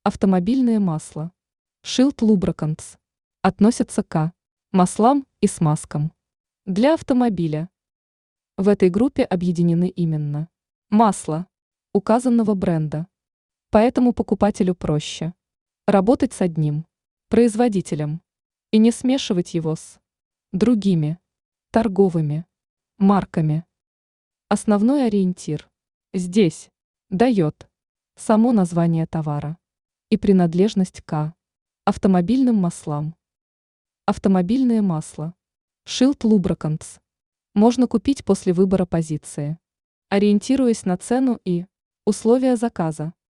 Автомобильные масла. Shield Lubricants. Относятся к маслам и смазкам для автомобиля. В этой группе объединены именно масла указанного бренда. Поэтому покупателю проще работать с одним производителем и не смешивать его с другими торговыми марками. Основной ориентир здесь дает само название товара и принадлежность к автомобильным маслам. Автомобильные масла. Shield Lubricants. Можно купить после выбора позиции, ориентируясь на цену и условия заказа.